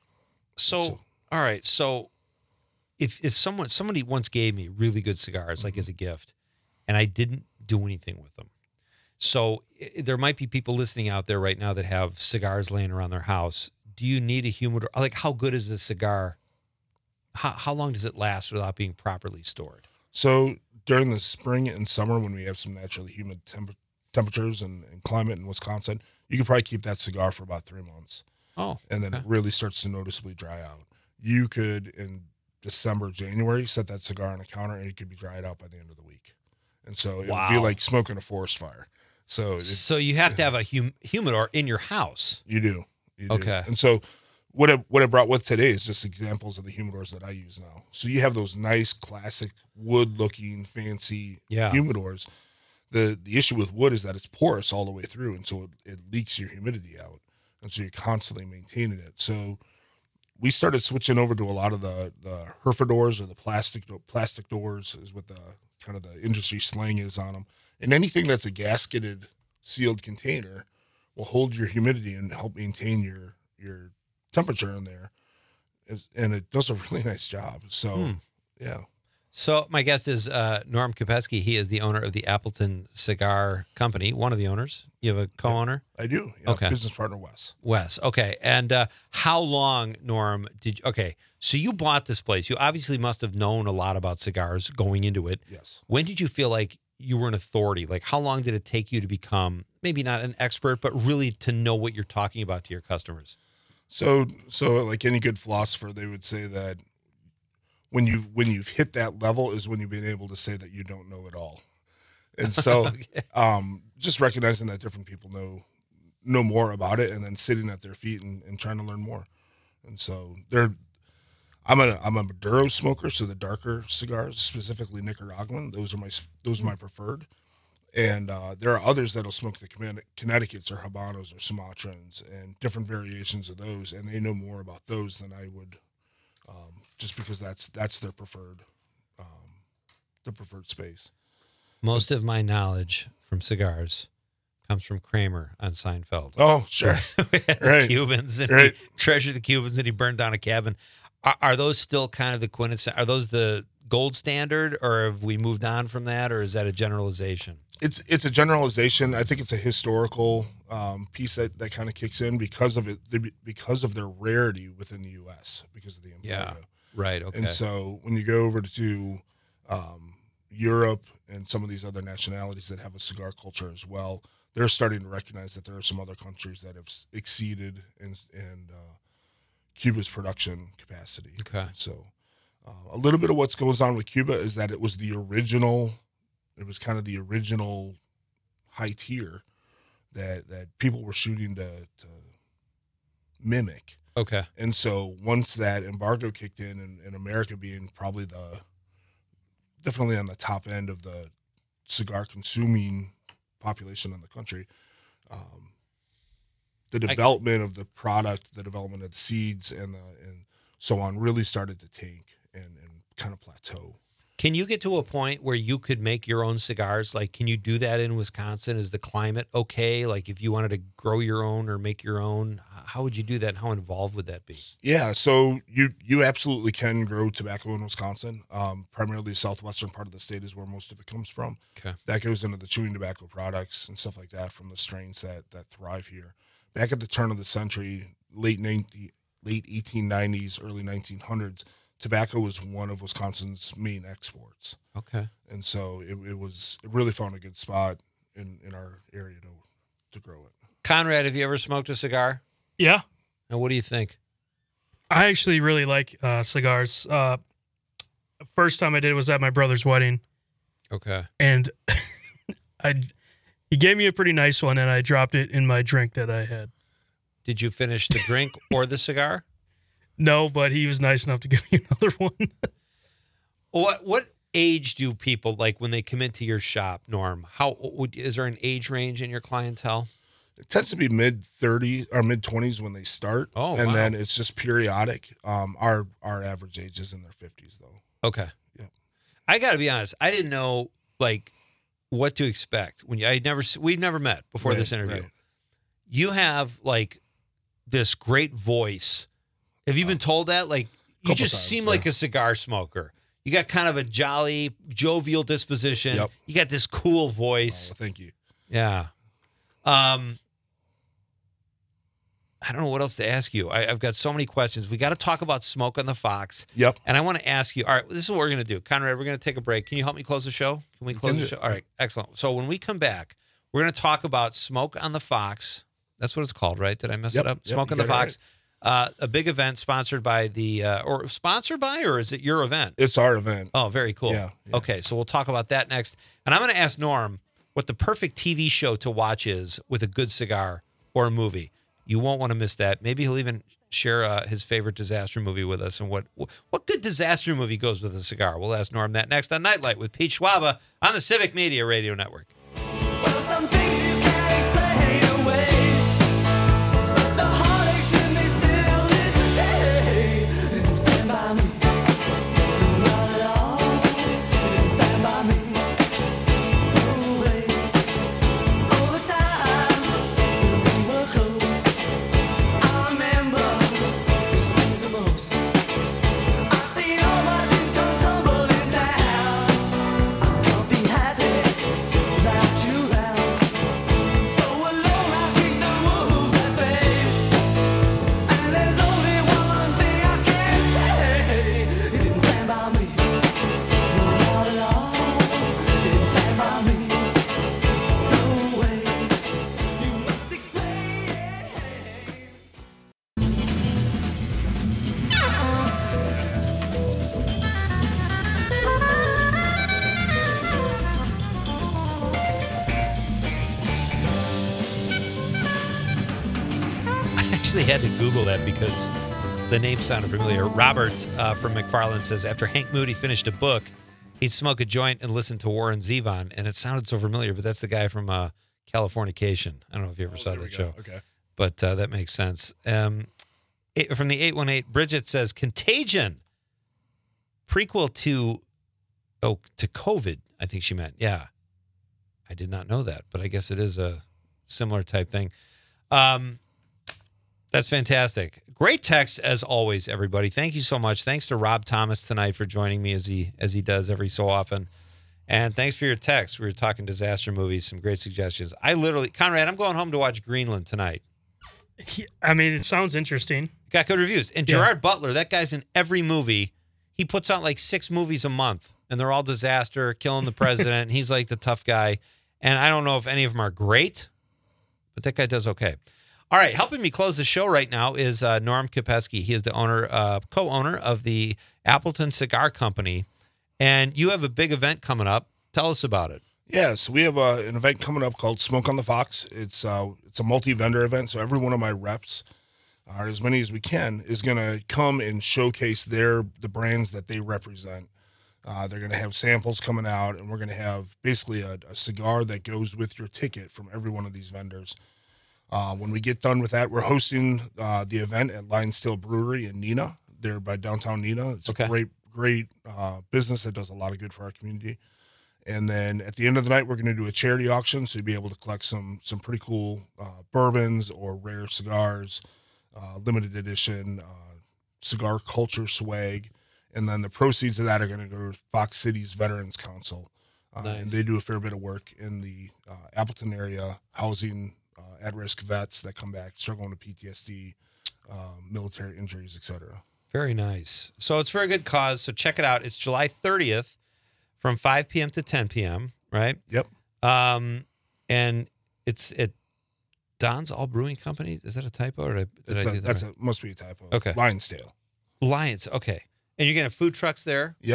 [SPEAKER 2] So all right. So if somebody once gave me really good cigars, like as a gift, and I didn't do anything with them. So there might be people listening out there right now that have cigars laying around their house. Do you need a humidor? Like, how good is a cigar? How long does it last without being properly stored?
[SPEAKER 7] So during the spring and summer, when we have some naturally humid temperatures and climate in Wisconsin, you can probably keep that cigar for about 3 months.
[SPEAKER 2] Oh,
[SPEAKER 7] and then it really starts to noticeably dry out. You could, in December, January, set that cigar on a counter, and it could be dried out by the end of the week. And so it would be like smoking a forest fire. So
[SPEAKER 2] you have to have a humidor in your house.
[SPEAKER 7] You do.
[SPEAKER 2] Okay.
[SPEAKER 7] And so what I brought with today is just examples of the humidors that I use now. So you have those nice, classic, wood-looking, fancy humidors. The issue with wood is that it's porous all the way through, and so it leaks your humidity out. And so you're constantly maintaining it. So we started switching over to a lot of the Herfadors, or the plastic doors, is what the kind of the industry slang is on them. And anything that's a gasketed, sealed container will hold your humidity and help maintain your temperature in there. And it does a really nice job. So, yeah.
[SPEAKER 2] So my guest is Norm Kopecky. He is the owner of the Appleton Cigar Company, one of the owners. You have a co-owner?
[SPEAKER 7] I do. Yeah,
[SPEAKER 2] okay.
[SPEAKER 7] Business partner, Wes.
[SPEAKER 2] Okay. And how long, Norm, so you bought this place. You obviously must have known a lot about cigars going into it.
[SPEAKER 7] Yes.
[SPEAKER 2] When did you feel like you were an authority? Like, how long did it take you to become maybe not an expert, but really to know what you're talking about to your customers?
[SPEAKER 7] So like any good philosopher, they would say that when you've hit that level is when you've been able to say that you don't know it all. And so just recognizing that different people know more about it, and then sitting at their feet and trying to learn more. And so I'm a Maduro smoker, so the darker cigars, specifically Nicaraguan, those are my preferred. And there are others that'll smoke the Connecticut's or Habanos or Sumatrans and different variations of those, and they know more about those than I would, just because that's their preferred space.
[SPEAKER 2] Most of my knowledge from cigars comes from Kramer on Seinfeld.
[SPEAKER 7] Oh, sure.
[SPEAKER 2] Right. Cubans, and he treasured the Cubans, and he burned down a cabin. Are those still kind of the quintessence? Are those the gold standard, or have we moved on from that, or is that a generalization?
[SPEAKER 7] It's a generalization. I think it's a historical piece that kind of kicks in because of it, because of their rarity within the U.S. because of the embargo.
[SPEAKER 2] Yeah, right. Okay.
[SPEAKER 7] And so when you go over to Europe and some of these other nationalities that have a cigar culture as well, they're starting to recognize that there are some other countries that have exceeded and Cuba's production capacity.
[SPEAKER 2] Okay.
[SPEAKER 7] So a little bit of what goes on with Cuba is that it was kind of the original high tier that people were shooting to mimic.
[SPEAKER 2] Okay.
[SPEAKER 7] And so once that embargo kicked in, and America being probably definitely on the top end of the cigar consuming population in the country, the development of the product, the development of the seeds and so on really started to tank and kind of plateau.
[SPEAKER 2] Can you get to a point where you could make your own cigars? Like, can you do that in Wisconsin? Is the climate okay? Like, if you wanted to grow your own or make your own, how would you do that? And how involved would that be?
[SPEAKER 7] Yeah, so you absolutely can grow tobacco in Wisconsin. Primarily the southwestern part of the state is where most of it comes from.
[SPEAKER 2] Okay.
[SPEAKER 7] That goes into the chewing tobacco products and stuff like that from the strains that thrive here. Back at the turn of the century, late 1890s, early 1900s, tobacco was one of Wisconsin's main exports.
[SPEAKER 2] Okay.
[SPEAKER 7] And so it really found a good spot in our area to grow it.
[SPEAKER 2] Conrad, have you ever smoked a cigar?
[SPEAKER 4] Yeah.
[SPEAKER 2] And what do you think?
[SPEAKER 4] I actually really like cigars. first time I did it was at my brother's wedding,
[SPEAKER 2] Okay.
[SPEAKER 4] and he gave me a pretty nice one, and I dropped it in my drink that I had.
[SPEAKER 2] Did you finish the drink or the cigar?
[SPEAKER 4] No, but he was nice enough to give me another one.
[SPEAKER 2] What age do people like when they come into your shop, Norm? Is there an age range in your clientele?
[SPEAKER 7] It tends to be mid-30s or mid-20s when they start.
[SPEAKER 2] Oh,
[SPEAKER 7] and
[SPEAKER 2] wow.
[SPEAKER 7] then it's just periodic. Our average age is in their 50s, though.
[SPEAKER 2] Okay.
[SPEAKER 7] Yeah.
[SPEAKER 2] I got to be honest. I didn't know like what to expect when we'd never met before this interview.
[SPEAKER 7] Right.
[SPEAKER 2] You have like this great voice. Have you been told that? Like you just
[SPEAKER 7] times,
[SPEAKER 2] seem
[SPEAKER 7] yeah.
[SPEAKER 2] like a cigar smoker. You got kind of a jolly, jovial disposition.
[SPEAKER 7] Yep.
[SPEAKER 2] You got this cool voice.
[SPEAKER 7] Oh, thank you.
[SPEAKER 2] Yeah. I don't know what else to ask you. I've got so many questions. We got to talk about Smoke on the Fox.
[SPEAKER 7] Yep.
[SPEAKER 2] And I want to ask you, all right, this is what we're going to do. Conrad, we're going to take a break. Can you help me close the show? Can we close the show? All right, excellent. So when we come back, we're going to talk about Smoke on the Fox. That's what it's called, right? Did I mess it up?
[SPEAKER 7] Yep,
[SPEAKER 2] Smoke on
[SPEAKER 7] you
[SPEAKER 2] the
[SPEAKER 7] got it
[SPEAKER 2] Fox. A big event sponsored by or is it your event?
[SPEAKER 7] It's our event.
[SPEAKER 2] Oh, very cool.
[SPEAKER 7] Yeah.
[SPEAKER 2] Okay, so we'll talk about that next. And I'm going to ask Norm what the perfect TV show to watch is with a good cigar or a movie. You won't want to miss that. Maybe he'll even share his favorite disaster movie with us and what good disaster movie goes with a cigar. We'll ask Norm that next on Nightlight with Pete Schwaba on the Civic Media Radio Network.
[SPEAKER 8] Well, some things you can't explain away. The heartaches in me till this day. Didn't stand by me. Not at all. Didn't stand by me. No way. All the times we were close, I remember these things the most. I've seen all my dreams come tumbling down. I can't be happy without you around. So alone I kick the wolves at bay. And there's only one thing I can say. You didn't stand by me. No, not at all. You didn't stand by me. No way. You must explain.
[SPEAKER 2] I actually had to Google that because the name sounded familiar. Robert from McFarland says, after Hank Moody finished a book, he'd smoke a joint and listen to Warren Zevon, and it sounded so familiar, but that's the guy from Californication. I don't know if you ever saw that show.
[SPEAKER 7] Okay.
[SPEAKER 2] But that makes sense. From the 818, Bridget says, Contagion, prequel to COVID, I think she meant. Yeah. I did not know that, but I guess it is a similar type thing. That's fantastic. Great text as always, everybody. Thank you so much. Thanks to Rob Thomas tonight for joining me as he does every so often. And thanks for your text. We were talking disaster movies, some great suggestions. Conrad, I'm going home to watch Greenland tonight.
[SPEAKER 4] I mean, it sounds interesting.
[SPEAKER 2] Got good reviews. And Gerard Butler, that guy's in every movie. He puts out like 6 movies a month, and they're all disaster, killing the president. He's like the tough guy. And I don't know if any of them are great, but that guy does okay. All right, helping me close the show right now is Norm Kopecky. He is the co-owner of the Appleton Cigar Company. And you have a big event coming up. Tell us about it.
[SPEAKER 7] Yeah, so we have an event coming up called Smoke on the Fox. It's a multi-vendor event, so every one of my reps, or as many as we can, is going to come and showcase the brands that they represent. They're going to have samples coming out, and we're going to have basically a cigar that goes with your ticket from every one of these vendors. When we get done with that, we're hosting the event at Lion Steel Brewery in Neenah. They're by downtown Neenah. It's a great business that does a lot of good for our community. And then at the end of the night, we're going to do a charity auction, so you'll be able to collect some pretty cool bourbons or rare cigars, limited edition cigar culture swag. And then the proceeds of that are going to go to Fox City's Veterans Council.
[SPEAKER 2] Nice.
[SPEAKER 7] And they do a fair bit of work in the Appleton area, housing at-risk vets that come back struggling with PTSD, military injuries, etc.
[SPEAKER 2] Very nice. So it's for a good cause. So check it out. It's July 30th from 5 p.m. to 10 p.m., right?
[SPEAKER 7] Yep.
[SPEAKER 2] And it's at Don's All Brewing Company. Is that a typo? Or did I do that?
[SPEAKER 7] Must be a typo.
[SPEAKER 2] Okay.
[SPEAKER 7] Lionsdale.
[SPEAKER 2] Lions. Okay. And you're going to have food trucks there?
[SPEAKER 7] Yep.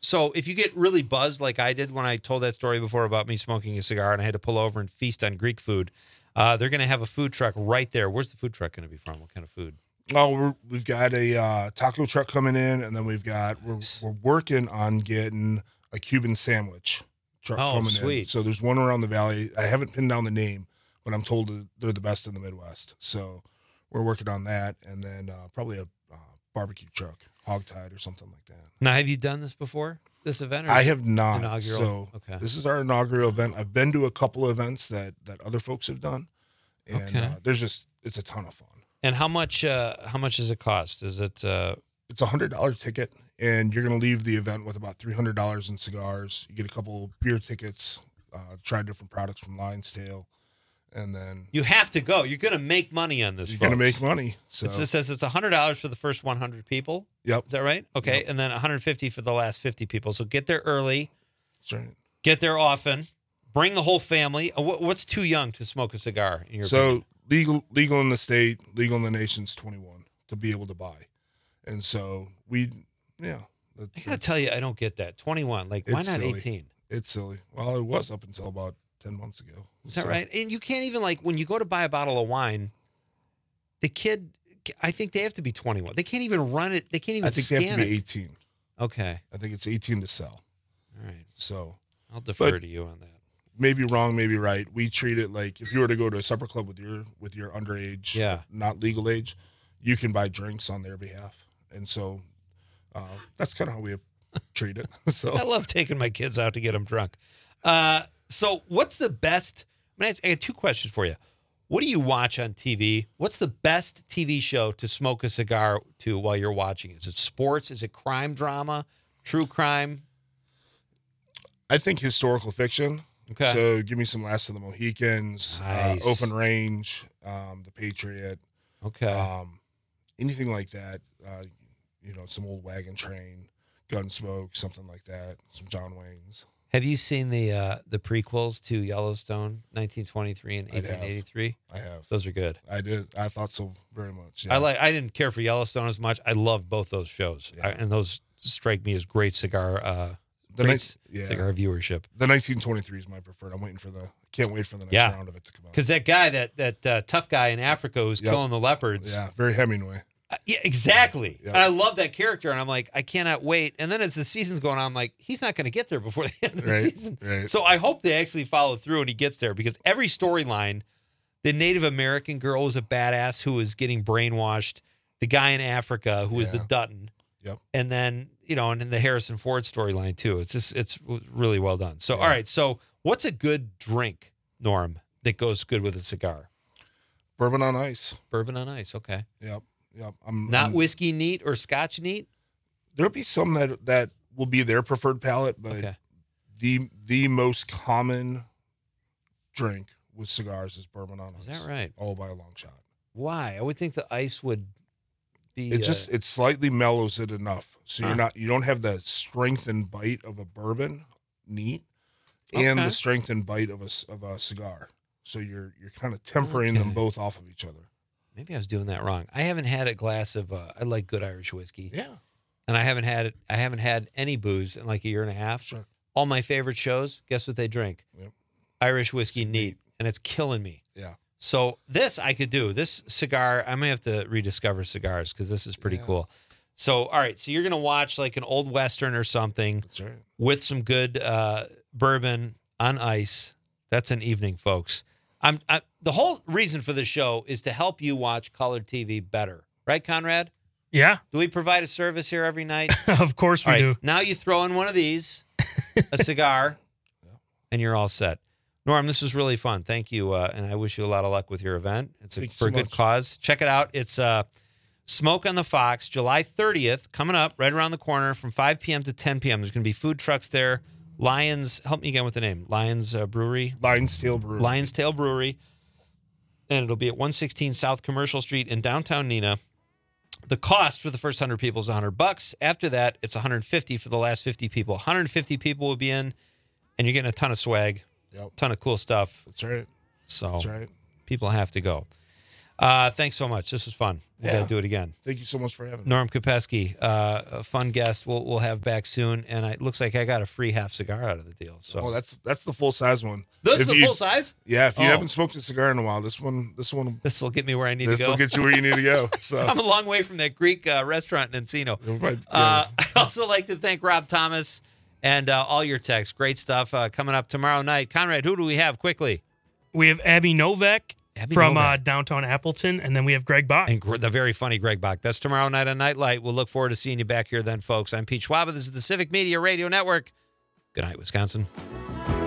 [SPEAKER 2] So if you get really buzzed like I did when I told that story before about me smoking a cigar and I had to pull over and feast on Greek food, they're going to have a food truck right there. Where's the food truck going to be from? What kind of food?
[SPEAKER 7] Oh, we've got a taco truck coming in, and then we're working on getting a Cuban sandwich truck coming in.
[SPEAKER 2] Sweet.
[SPEAKER 7] So there's one around the valley. I haven't pinned down the name, but I'm told that they're the best in the Midwest. So we're working on that, and then probably a barbecue truck, Hogtied or something like that.
[SPEAKER 2] Now, have you done this before? This event? Or
[SPEAKER 7] I
[SPEAKER 2] is it
[SPEAKER 7] have not.
[SPEAKER 2] inaugural?
[SPEAKER 7] So
[SPEAKER 2] Okay.
[SPEAKER 7] this is our inaugural event. I've been to a couple of events that other folks have done, and
[SPEAKER 2] Okay.
[SPEAKER 7] it's a ton of fun.
[SPEAKER 2] And how much does it cost? Is it
[SPEAKER 7] It's a $100 ticket, and you're going to leave the event with about $300 in cigars. You get a couple beer tickets, try different products from Lion's Tail, and then
[SPEAKER 2] you have to go? You're going to make money on this.
[SPEAKER 7] you're going to
[SPEAKER 2] folks.
[SPEAKER 7] make money. So
[SPEAKER 2] It says it's $100 for the first 100 people.
[SPEAKER 7] yep,
[SPEAKER 2] Is that right? Okay,
[SPEAKER 7] Yep.
[SPEAKER 2] and then 150 for the last 50 people. So get there early,
[SPEAKER 7] that's right.
[SPEAKER 2] get there often, bring the whole family. What's too young to smoke a cigar? In your opinion?
[SPEAKER 7] So legal in the state, legal in the nation's 21 to be able to buy, and so I
[SPEAKER 2] gotta tell you, I don't get that. 21, like why
[SPEAKER 7] It's
[SPEAKER 2] not
[SPEAKER 7] silly.
[SPEAKER 2] 18?
[SPEAKER 7] it's silly. Well, it was up until about 10 months ago.
[SPEAKER 2] Is that right? And you can't even like when you go to buy a bottle of wine, the kid. I think they have to be 21. They can't even run it. They can't even
[SPEAKER 7] I think
[SPEAKER 2] scan
[SPEAKER 7] they have to be
[SPEAKER 2] it.
[SPEAKER 7] 18.
[SPEAKER 2] Okay,
[SPEAKER 7] I think it's 18 to sell.
[SPEAKER 2] all right.
[SPEAKER 7] So
[SPEAKER 2] I'll defer
[SPEAKER 7] But-
[SPEAKER 2] to you on that.
[SPEAKER 7] maybe wrong, maybe right. We treat it like if you were to go to a supper club with your underage,
[SPEAKER 2] Yeah.
[SPEAKER 7] not legal age, you can buy drinks on their behalf, and so that's kind of how we treat it. So
[SPEAKER 2] I love taking my kids out to get them drunk. So what's the best? I got two questions for you. What do you watch on TV? What's the best TV show to smoke a cigar to while you're watching? Is it sports? Is it crime drama? True crime?
[SPEAKER 7] I think historical fiction.
[SPEAKER 2] Okay.
[SPEAKER 7] So give me some Last of the Mohicans,
[SPEAKER 2] Nice.
[SPEAKER 7] Open Range, The Patriot,
[SPEAKER 2] Okay.
[SPEAKER 7] anything like that. Some old Wagon Train, Gunsmoke, something like that. Some John Wayne's.
[SPEAKER 2] Have you seen the prequels to Yellowstone, 1923 and
[SPEAKER 7] I have.
[SPEAKER 2] 1883?
[SPEAKER 7] I have.
[SPEAKER 2] Those are good.
[SPEAKER 7] I did. I thought so very much. Yeah.
[SPEAKER 2] I didn't care for Yellowstone as much. I loved both those shows,
[SPEAKER 7] Yeah.
[SPEAKER 2] and those strike me as great cigar.
[SPEAKER 7] The
[SPEAKER 2] great
[SPEAKER 7] nice- yeah.
[SPEAKER 2] cigar viewership.
[SPEAKER 7] The 1923 is my preferred. I'm waiting for can't wait for the next
[SPEAKER 2] Yeah.
[SPEAKER 7] round of it to come out.
[SPEAKER 2] Because that guy, that tough guy in Africa who's
[SPEAKER 7] Yep.
[SPEAKER 2] killing the leopards.
[SPEAKER 7] Yeah, very Hemingway.
[SPEAKER 2] Yeah, exactly.
[SPEAKER 7] Yep.
[SPEAKER 2] And I love that character. And I'm like, I cannot wait. And then as the season's going on, I'm like, he's not going to get there before the end of the
[SPEAKER 7] Right,
[SPEAKER 2] season.
[SPEAKER 7] right.
[SPEAKER 2] So I hope they actually follow through and he gets there because every storyline, the Native American girl was a badass who was getting brainwashed. The guy in Africa who was the
[SPEAKER 7] Yeah.
[SPEAKER 2] Dutton.
[SPEAKER 7] Yep.
[SPEAKER 2] And then, and then the Harrison Ford storyline too. It's really well done. So,
[SPEAKER 7] Yeah.
[SPEAKER 2] all right. So what's a good drink, Norm, that goes good with a cigar?
[SPEAKER 7] Bourbon on ice.
[SPEAKER 2] Bourbon on ice. Okay.
[SPEAKER 7] Yep.
[SPEAKER 2] Not whiskey neat or scotch neat?
[SPEAKER 7] There'll be some that will be their preferred palate, but
[SPEAKER 2] Okay.
[SPEAKER 7] the most common drink with cigars is bourbon on ice.
[SPEAKER 2] Is that right?
[SPEAKER 7] Oh, by a long shot.
[SPEAKER 2] Why? I would think the ice would be.
[SPEAKER 7] It slightly mellows it enough, so
[SPEAKER 2] Huh.
[SPEAKER 7] you don't have the strength and bite of a bourbon neat, and
[SPEAKER 2] Okay.
[SPEAKER 7] the strength and bite of a cigar. So you're kind of tempering them
[SPEAKER 2] Okay.
[SPEAKER 7] both off of each other.
[SPEAKER 2] Maybe I was doing that wrong. I haven't had a glass of. I like good Irish whiskey,
[SPEAKER 7] Yeah,
[SPEAKER 2] and I haven't had any booze in like a year and a half.
[SPEAKER 7] sure.
[SPEAKER 2] All my favorite shows, guess what they drink?
[SPEAKER 7] Yep.
[SPEAKER 2] Irish whiskey neat, and it's killing me.
[SPEAKER 7] Yeah.
[SPEAKER 2] So this I could do. This cigar, I may have to rediscover cigars because this is pretty
[SPEAKER 7] Yeah.
[SPEAKER 2] cool. So all right, so you're gonna watch like an old western or something
[SPEAKER 7] That's right.
[SPEAKER 2] with some good bourbon on ice. That's an evening, folks. The whole reason for this show is to help you watch colored TV better, right, Conrad?
[SPEAKER 4] Yeah,
[SPEAKER 2] Do we provide a service here every night?
[SPEAKER 4] of course we
[SPEAKER 2] All right,
[SPEAKER 4] do.
[SPEAKER 2] now you throw in one of these, a cigar, and you're all set. Norm, this was really fun. Thank you, and I wish you a lot of luck with your event. It's
[SPEAKER 7] Thank you
[SPEAKER 2] for
[SPEAKER 7] so
[SPEAKER 2] a good
[SPEAKER 7] much.
[SPEAKER 2] cause. Check it out. It's Smoke on the Fox, July 30th, coming up right around the corner from 5 p.m. to 10 p.m. There's going to be food trucks there. Lions, help me again with the name. Lions Brewery.
[SPEAKER 7] Lion's Tail Brewery.
[SPEAKER 2] Lion's Tail Brewery. And it'll be at 116 South Commercial Street in downtown Neenah. The cost for the first 100 people is $100. After that, it's $150 for the last 50 people. 150 people will be in, and you're getting a ton of swag,
[SPEAKER 7] Yep.
[SPEAKER 2] ton of cool stuff.
[SPEAKER 7] That's right.
[SPEAKER 2] So
[SPEAKER 7] That's right.
[SPEAKER 2] people have to go. Thanks so much. This was fun. We got to do it again.
[SPEAKER 7] Thank you so much for having me.
[SPEAKER 2] Norm Kopeski, a fun guest. We'll have back soon. And it looks like I got a free half cigar out of the deal. So
[SPEAKER 7] that's the full size one.
[SPEAKER 2] This is the full size?
[SPEAKER 7] Yeah. If you haven't smoked a cigar in a while, this one.
[SPEAKER 2] This will get me where I need to go.
[SPEAKER 7] This will get you where you need to go. So
[SPEAKER 2] I'm a long way from that Greek restaurant in Encino.
[SPEAKER 7] Yeah.
[SPEAKER 2] I'd also like to thank Rob Thomas and all your texts. Great stuff coming up tomorrow night. Conrad, who do we have quickly?
[SPEAKER 4] We have Abby Novak from downtown Appleton, and then we have Greg Bach.
[SPEAKER 2] And the very funny Greg Bach. That's tomorrow night on Nightlight. We'll look forward to seeing you back here then, folks. I'm Pete Schwab. This is the Civic Media Radio Network. Good night, Wisconsin.